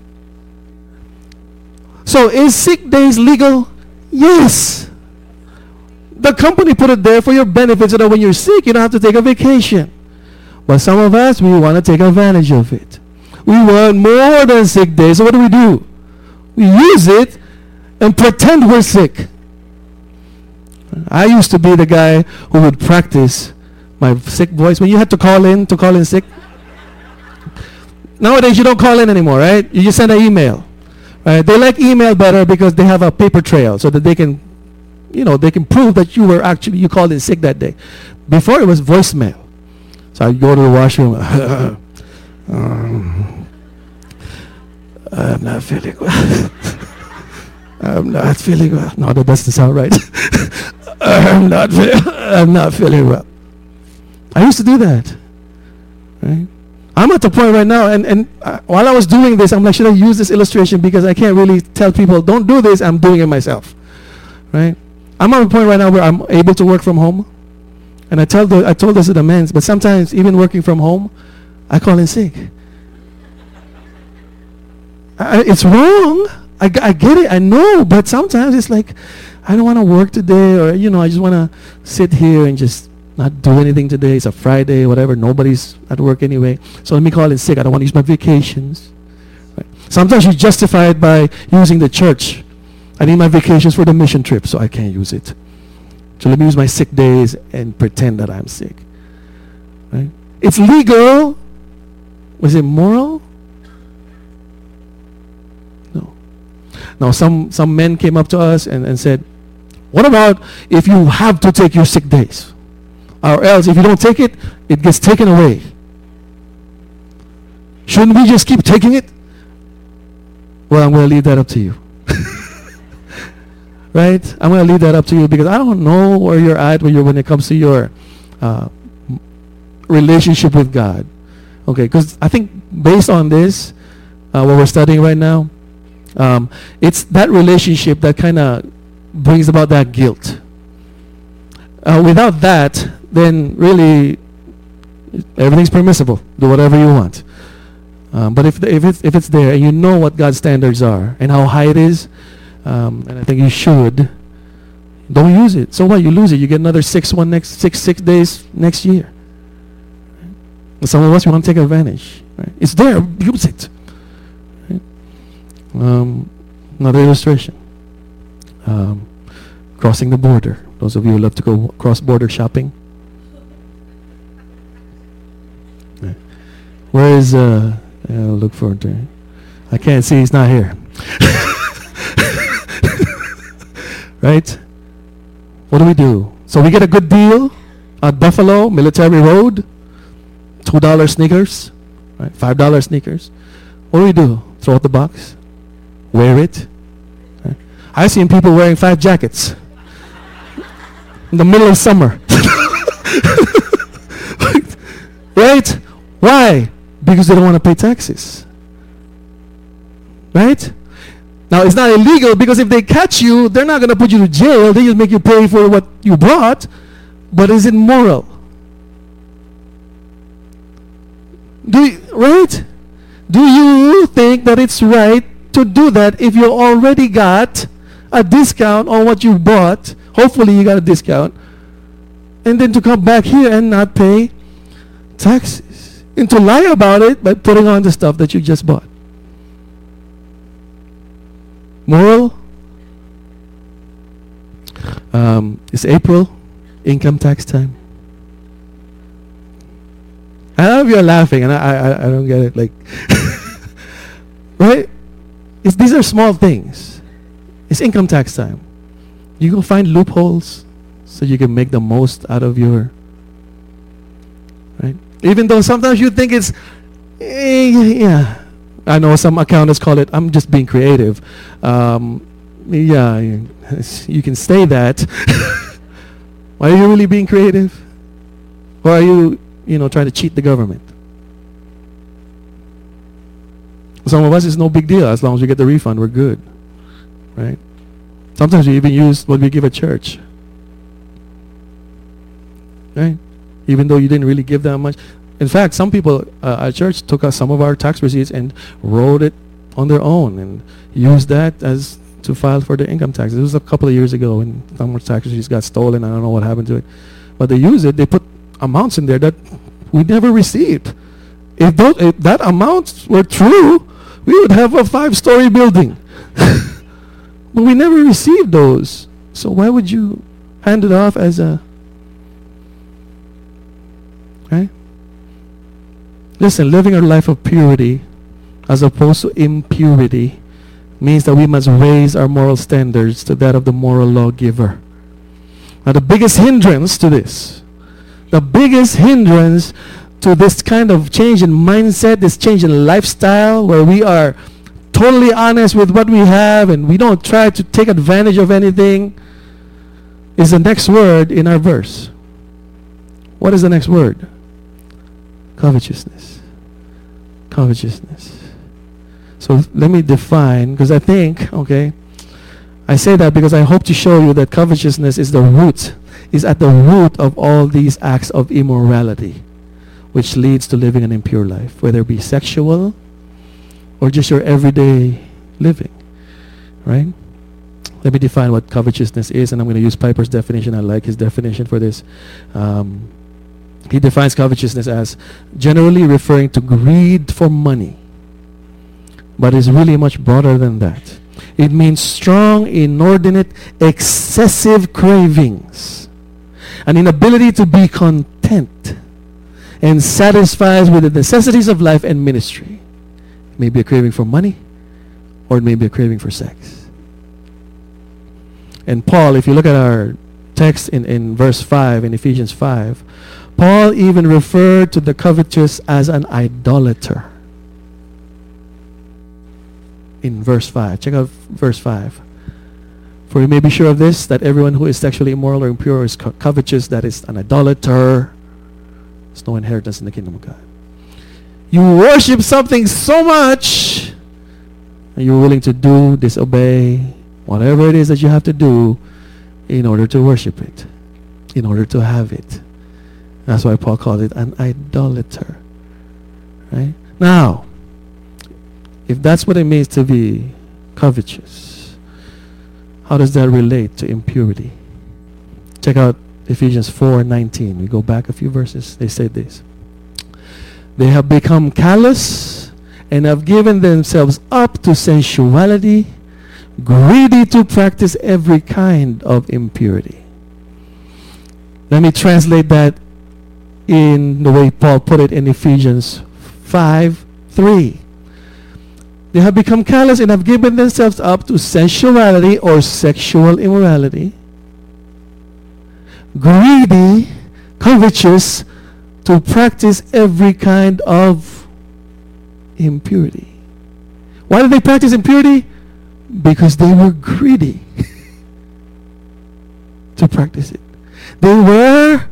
So is sick days legal? Yes. The company put it there for your benefit so that when you're sick, you don't have to take a vacation. But some of us, we want to take advantage of it. We want more than sick days. So what do? We use it and pretend we're sick. I used to be the guy who would practice my sick voice. When you had to call in sick. Nowadays, you don't call in anymore, right? You just send an email. Right? They like email better because they have a paper trail so that they can, they can prove that you called in sick that day. Before, it was voicemail. So I'd go to the washroom. I'm not feeling well. I'm not feeling well. No, that doesn't sound right. I'm not feeling well. I used to do that. Right? I'm at the point right now, and while I was doing this, I'm like, should I use this illustration? Because I can't really tell people, don't do this. I'm doing it myself. Right? I'm at a point right now where I'm able to work from home. And I told this to the men, but sometimes even working from home, I call in sick. It's wrong. I get it. I know. But sometimes it's like, I don't want to work today, or, I just want to sit here and just not do anything today. It's a Friday, whatever. Nobody's at work anyway. So let me call in sick. I don't want to use my vacations. Right? Sometimes you justify it by using the church. I need my vacations for the mission trip, so I can't use it. So let me use my sick days and pretend that I'm sick. Right? It's legal. Was it moral? No. Now some men came up to us and said, what about if you have to take your sick days? Or else if you don't take it, it gets taken away. Shouldn't we just keep taking it? Well, I'm going to leave that up to you. Right? I'm going to leave that up to you because I don't know where you're at when it comes to your relationship with God. Okay, because I think based on this, what we're studying right now, it's that relationship that kind of brings about that guilt. Without that, then really everything's permissible. Do whatever you want. But if it's there and you know what God's standards are and how high it is, and I think you should, don't use it. So what? You lose it. You get another six days next year. And some of us, we want to take advantage. Right? It's there. Use it. Right? Another illustration. Crossing the border. Those of you who love to go cross-border shopping. Right. Where is, I'll look for it there. I can't see. He's not here. Right? What do? So we get a good deal at Buffalo, Military Road. $2 sneakers. Right? $5 sneakers. What do? Throw out the box. Wear it. Right? I've seen people wearing 5 jackets in the middle of summer. Right? Why? Because they don't want to pay taxes. Right? Now, it's not illegal because if they catch you, they're not going to put you to jail. They just make you pay for what you bought. But is it moral? Right? Do you think that it's right to do that if you already got a discount on what you bought. Hopefully you got a discount. And then to come back here and not pay taxes. And to lie about it by putting on the stuff that you just bought. Moral. It's April. Income tax time. I know you're laughing and I don't get it. Like, right? These are small things. It's income tax time. You go find loopholes so you can make the most out of your, right? Even though sometimes you think it's, yeah. I know some accountants call it, I'm just being creative. Yeah, you can say that. Why are you really being creative? Or are you, trying to cheat the government? Some of us, it's no big deal. As long as we get the refund, we're good. Right? Sometimes we even use what we give at church. Right? Even though you didn't really give that much. In fact, some people at church took us some of our tax receipts and wrote it on their own and used that as to file for their income taxes. It was a couple of years ago when some more tax receipts got stolen. I don't know what happened to it. But they used it. They put amounts in there that we never received. If that amounts were true, we would have a 5-story building. But we never received those. So why would you hand it off as a... Right? Listen, living a life of purity as opposed to impurity means that we must raise our moral standards to that of the moral lawgiver. Now the biggest hindrance to this, the biggest hindrance to this kind of change in mindset, this change in lifestyle where we are totally honest with what we have and we don't try to take advantage of anything, is the next word in our verse. What is the next word? Covetousness. Covetousness. So let me define, because I think, I say that because I hope to show you that covetousness is at the root of all these acts of immorality, which leads to living an impure life, whether it be sexual or just your everyday living, right? Let me define what covetousness is, and I'm going to use Piper's definition. I like his definition for this. He defines covetousness as generally referring to greed for money, but is really much broader than that. It means strong, inordinate, excessive cravings, an inability to be content and satisfied with the necessities of life and ministry. It may be a craving for money, or it may be a craving for sex. And Paul, if you look at our text in verse 5, in Ephesians 5, Paul even referred to the covetous as an idolater. In verse 5. Check out verse 5. For you may be sure of this, that everyone who is sexually immoral or impure is covetous, that is an idolater. There's no inheritance in the kingdom of God. You worship something so much, and you're willing to disobey, whatever it is that you have to do in order to worship it, in order to have it. That's why Paul called it an idolater. Right? Now, if that's what it means to be covetous, how does that relate to impurity? Check out Ephesians 4:19. We go back a few verses. They say this. They have become callous and have given themselves up to sensuality, greedy to practice every kind of impurity. Let me translate that in the way Paul put it in Ephesians 5:3. They have become callous and have given themselves up to sensuality or sexual immorality, greedy, covetous, to practice every kind of impurity. Why did they practice impurity? Because they were greedy to practice it. They were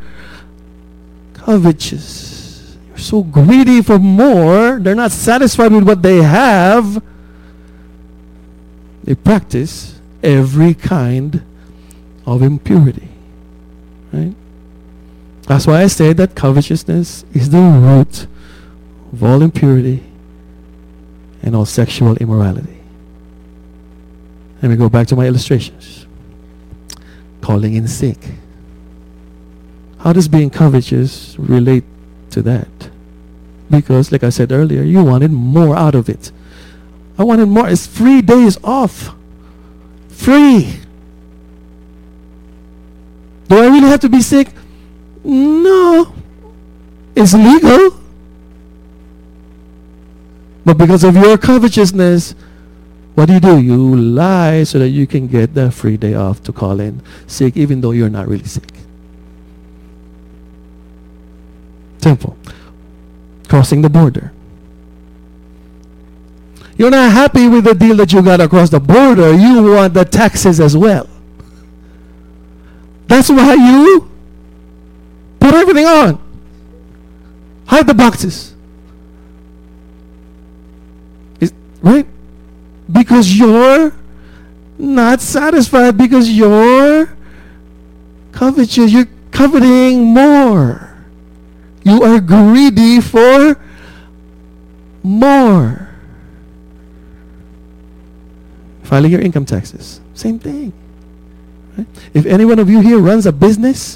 covetous. They're so greedy for more. They're not satisfied with what they have. They practice every kind of impurity. Right? That's why I say that covetousness is the root of all impurity and all sexual immorality. Let me go back to my illustrations. Calling in sick. How does being covetous relate to that? Because, like I said earlier, you wanted more out of it. I wanted more. It's 3 days off. Free. Do I really have to be sick? No. It's legal. But because of your covetousness, what do? You lie so that you can get the free day off to call in sick, even though you're not really sick. Simple. Crossing the border. You're not happy with the deal that you got across the border. You want the taxes as well. That's why you put everything on. Hide the boxes. Right? Because you're not satisfied, because you're covetous. You're coveting more. You are greedy for more. Filing your income taxes. Same thing. Right? If any one of you here runs a business,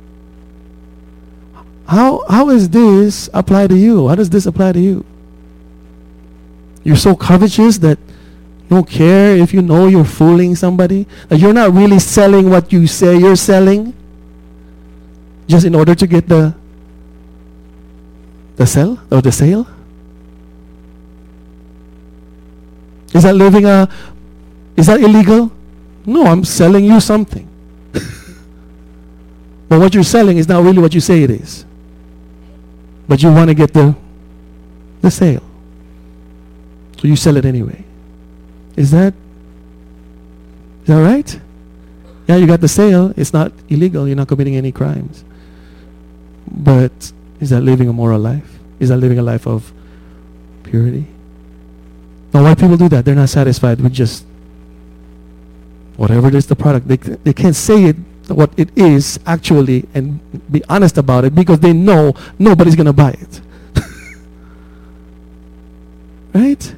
how is this apply to you? How does this apply to you? You're so covetous that you don't care if you know you're fooling somebody, that you're not really selling what you say you're selling just in order to get the sell or the sale. Is that is that illegal? No, I'm selling you something. But what you're selling is not really what you say it is. But you want to get the sale. So you sell it anyway. Is that right? Yeah, you got the sale. It's not illegal. You're not committing any crimes. But is that living a moral life? Is that living a life of purity? Now, why people do that? They're not satisfied with just whatever it is the product. They can't say it what it is actually and be honest about it because they know nobody's going to buy it. Right?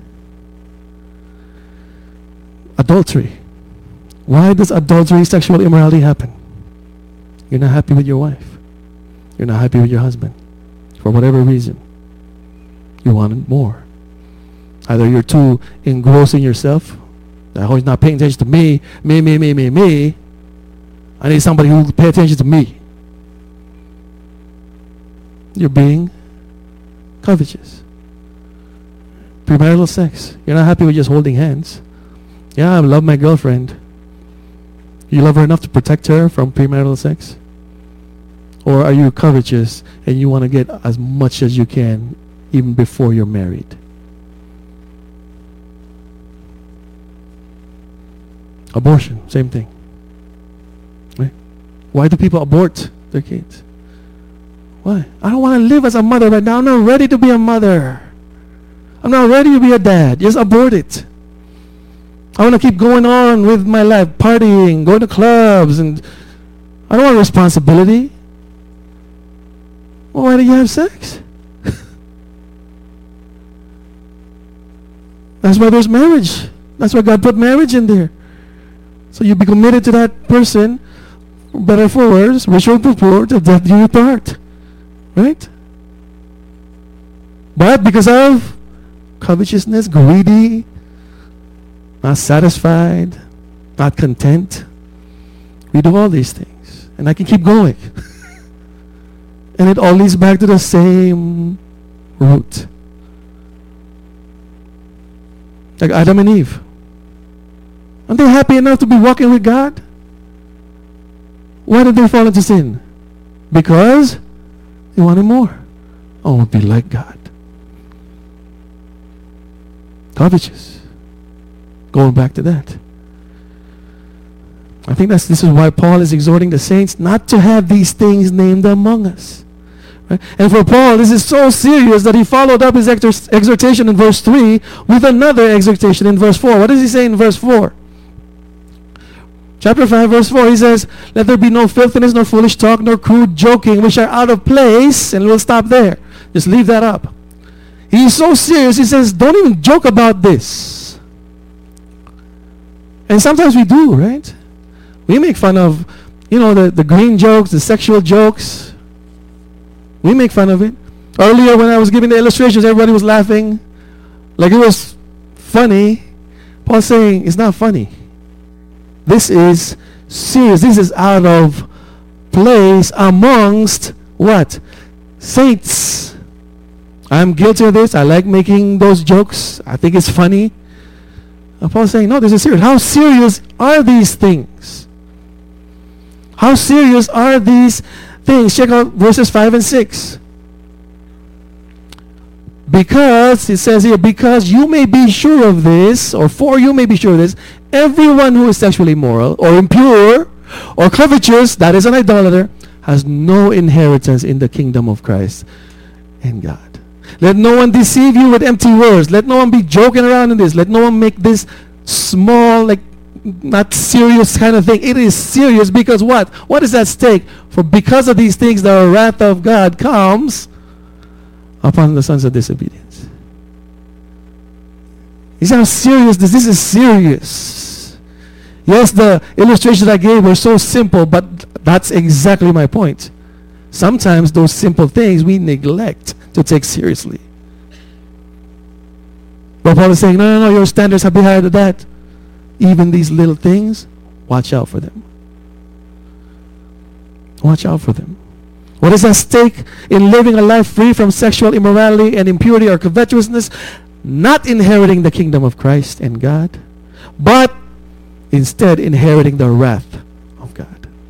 Adultery. Why does adultery, sexual immorality happen? You're not happy with your wife. You're not happy with your husband. For whatever reason. You want more. Either you're too engrossed in yourself. Oh, he's not paying attention to me. Me. I need somebody who will pay attention to me. You're being covetous. Premarital sex. You're not happy with just holding hands. Yeah, I love my girlfriend. You love her enough to protect her from premarital sex? Or are you covetous and you want to get as much as you can even before you're married? Abortion, same thing. Right? Why do people abort their kids? Why? I don't want to live as a mother right now. I'm not ready to be a mother. I'm not ready to be a dad. Just abort it. I want to keep going on with my life, partying, going to clubs, and I don't want responsibility. Well, why do you have sex? That's why there's marriage. That's why God put marriage in there. So you be committed to that person, better for worse, ritual purport, of death do you part. Right? But because of covetousness, greedy, not satisfied, not content, we do all these things. And I can keep going. And it all leads back to the same root. Like Adam and Eve. Aren't they happy enough to be walking with God? Why did they fall into sin? Because they wanted more. I want to be like God. Covetous. Going back to that. I think this is why Paul is exhorting the saints not to have these things named among us. Right? And for Paul, this is so serious that he followed up his exhortation in verse 3 with another exhortation in verse 4. What does he say in verse 4? Chapter 5, verse 4, he says, let there be no filthiness, nor foolish talk, nor crude joking, which are out of place. And we'll stop there. Just leave that up. He's so serious, he says, don't even joke about this. And sometimes we do, right? We make fun of, the green jokes, the sexual jokes. We make fun of it. Earlier when I was giving the illustrations, everybody was laughing like it was funny. Paul's saying it's not funny. This is serious. This is out of place amongst what? Saints. I'm guilty of this. I like making those jokes. I think it's funny. And Paul's saying, no, this is serious. How serious are these things? How serious are these things? Check out verses 5 and 6. Because, it says here, because you may be sure of this, or for you may be sure of this, everyone who is sexually immoral, or impure, or covetous, that is an idolater, has no inheritance in the kingdom of Christ and God. Let no one deceive you with empty words. Let no one be joking around in this. Let no one make this small, like not serious kind of thing. It is serious because what? What is at stake? For because of these things, the wrath of God comes upon the sons of disobedience. You see how serious this is? This is serious. Yes, the illustrations I gave were so simple, but that's exactly my point. Sometimes those simple things we neglect to take seriously. But Paul is saying, no, your standards have been higher than that. Even these little things, watch out for them. Watch out for them. What is at stake in living a life free from sexual immorality and impurity or covetousness? Not inheriting the kingdom of Christ and God, but instead inheriting the wrath of God.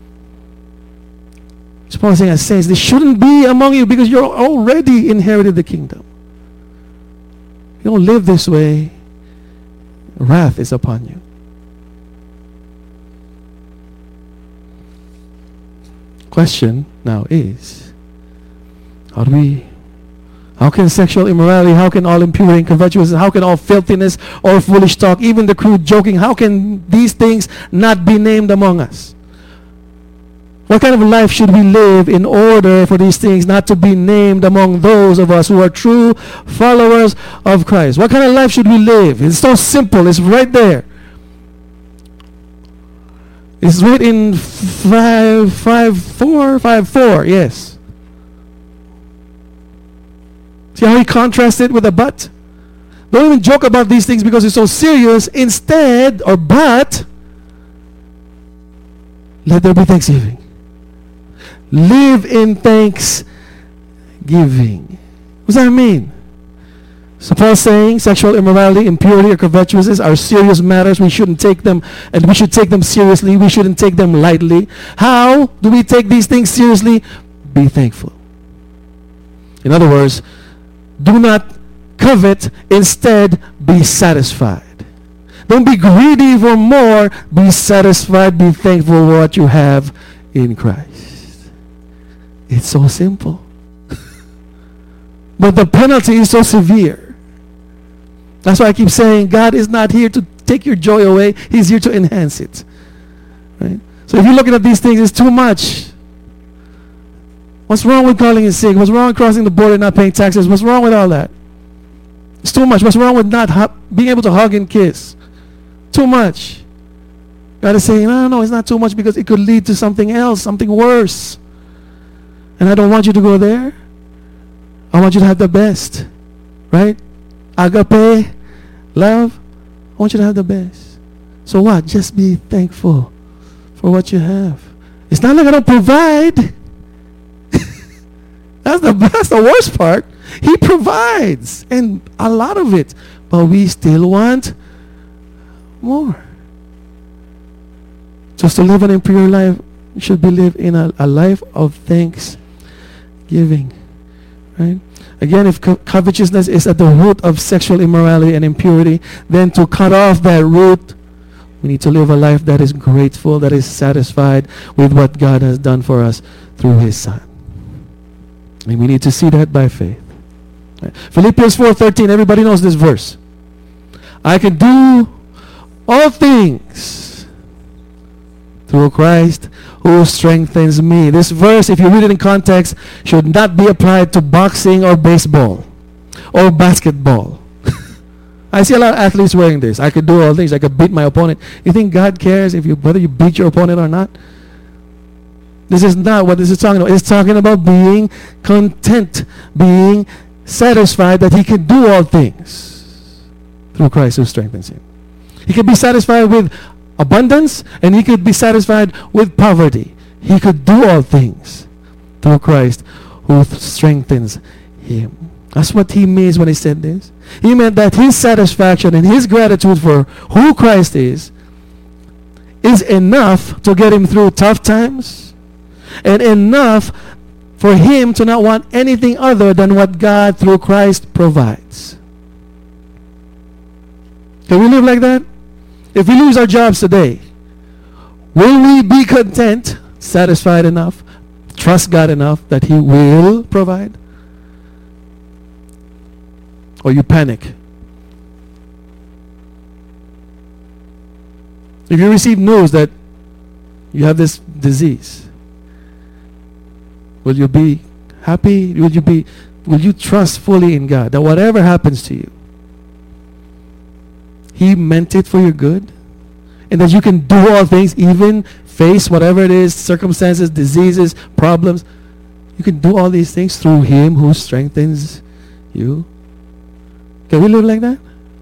So Paul is saying, as saints, this shouldn't be among you because you're already inherited the kingdom. You don't live this way, wrath is upon you. Question now is, how can sexual immorality, how can all impurity and covetousness, how can all filthiness or foolish talk, even the crude joking, how can these things not be named among us? What kind of life should we live in order for these things not to be named among those of us who are true followers of Christ? What kind of life should we live? It's so simple. It's right there. It's right in 5:4, yes. See how he contrasts it with a but? Don't even joke about these things because it's so serious. Instead, but, let there be thanksgiving. Live in thanksgiving. What does that mean? So Paul's saying sexual immorality, impurity, or covetousness are serious matters. We shouldn't take them, and we should take them seriously. We shouldn't take them lightly. How do we take these things seriously? Be thankful. In other words, do not covet, instead be satisfied. Don't be greedy for more, be satisfied, be thankful for what you have in Christ. It's so simple. But the penalty is so severe. That's why I keep saying God is not here to take your joy away. He's here to enhance it. Right? So if you're looking at these things, it's too much. What's wrong with calling in sick? What's wrong with crossing the border and not paying taxes? What's wrong with all that? It's too much. What's wrong with not being able to hug and kiss? Too much. God is saying, no, it's not too much because it could lead to something else, something worse. And I don't want you to go there. I want you to have the best. Right? Agape, love. I want you to have the best. So what? Just be thankful for what you have. It's not like I don't provide. That's the worst part. He provides, and a lot of it. But we still want more. Just to live an impure life should be lived in a life of thanksgiving. Right? Again, if covetousness is at the root of sexual immorality and impurity, then to cut off that root, we need to live a life that is grateful, that is satisfied with what God has done for us through His Son. And we need to see that by faith. Right. Philippians 4:13, everybody knows this verse. I can do all things through Christ who strengthens me. This verse, if you read it in context, should not be applied to boxing or baseball or basketball. I see a lot of athletes wearing this. I could do all things. I could beat my opponent. You think God cares whether you beat your opponent or not? This is not what this is talking about. It's talking about being content, being satisfied that he can do all things through Christ who strengthens him. He can be satisfied with abundance, and he could be satisfied with poverty. He could do all things through Christ who strengthens him. That's what he means when he said this. He meant that his satisfaction and his gratitude for who Christ is enough to get him through tough times, and enough for him to not want anything other than what God through Christ provides. Can we live like that? If we lose our jobs today, will we be content, satisfied enough, trust God enough that he will provide? Or you panic? If you receive news that you have this disease, will you be happy? Will you trust fully in God that whatever happens to you, he meant it for your good? And that you can do all things, even face whatever it is, circumstances, diseases, problems. You can do all these things through him who strengthens you. Can we live like that?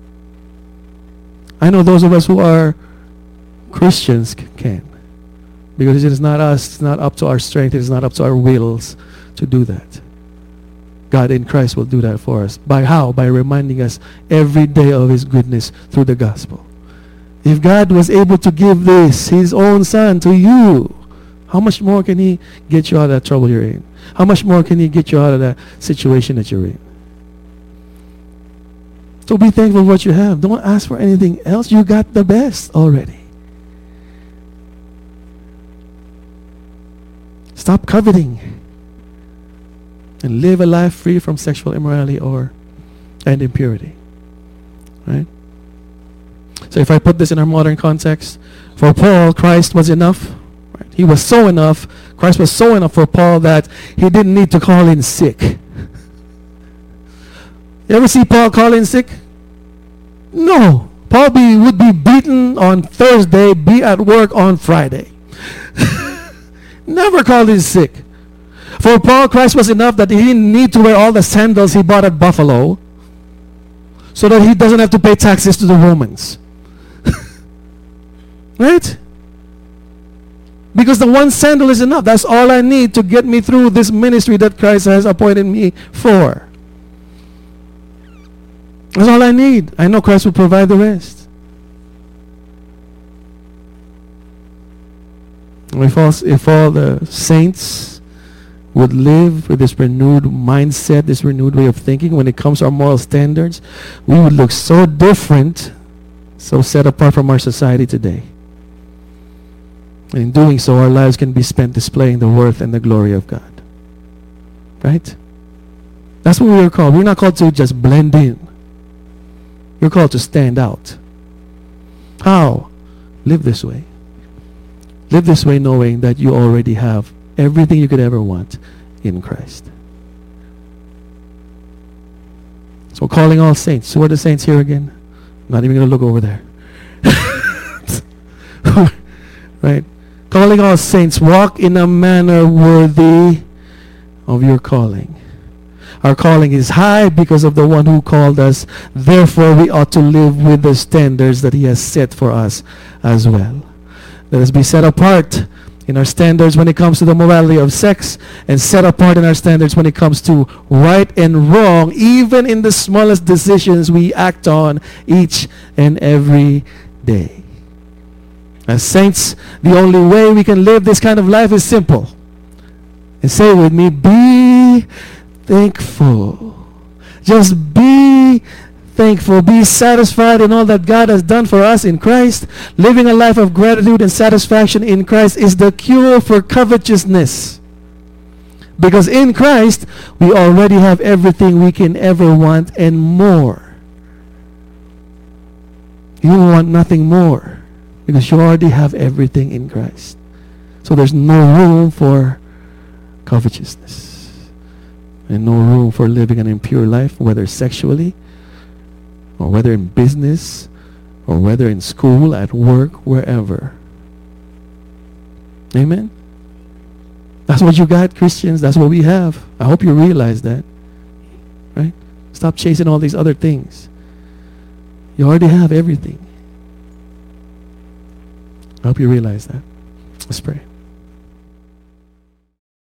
I know those of us who are Christians can. Because it is not us, it's not up to our strength, it is not up to our wills to do that. God in Christ will do that for us. By how? By reminding us every day of his goodness through the gospel. If God was able to give this, his own son, to you, how much more can he get you out of that trouble you're in? How much more can he get you out of that situation that you're in? So be thankful for what you have. Don't ask for anything else. You got the best already. Stop coveting and live a life free from sexual immorality and impurity. Right? So if I put this in our modern context, for Paul, Christ was enough. Right? He was so enough. Christ was so enough for Paul that he didn't need to call in sick. You ever see Paul call in sick? No. Paul would be beaten on Thursday, be at work on Friday. Never called in sick. For Paul, Christ was enough that he didn't need to wear all the sandals he bought at Buffalo so that he doesn't have to pay taxes to the Romans. Right? Because the one sandal is enough. That's all I need to get me through this ministry that Christ has appointed me for. That's all I need. I know Christ will provide the rest. If all the saints would live with this renewed mindset, this renewed way of thinking when it comes to our moral standards, we would look so different, so set apart from our society today. And in doing so, our lives can be spent displaying the worth and the glory of God. Right? That's what we are called. We're not called to just blend in. We're called to stand out. How? Live this way. Live this way knowing that you already have everything you could ever want in Christ. So calling all saints. Who are the saints here again? I'm not even going to look over there. Right? Calling all saints, walk in a manner worthy of your calling. Our calling is high because of the one who called us. Therefore, we ought to live with the standards that he has set for us as well. Let us be set apart in our standards when it comes to the morality of sex, and set apart in our standards when it comes to right and wrong, even in the smallest decisions we act on each and every day. As saints, the only way we can live this kind of life is simple. And say it with me, be thankful. Just be thankful. Be satisfied in all that God has done for us in Christ. Living a life of gratitude and satisfaction in Christ is the cure for covetousness. Because in Christ, we already have everything we can ever want and more. You want nothing more because you already have everything in Christ. So there's no room for covetousness and no room for living an impure life, whether sexually or whether in business, or whether in school, at work, wherever. Amen? That's what you got, Christians. That's what we have. I hope you realize that. Right? Stop chasing all these other things. You already have everything. I hope you realize that. Let's pray.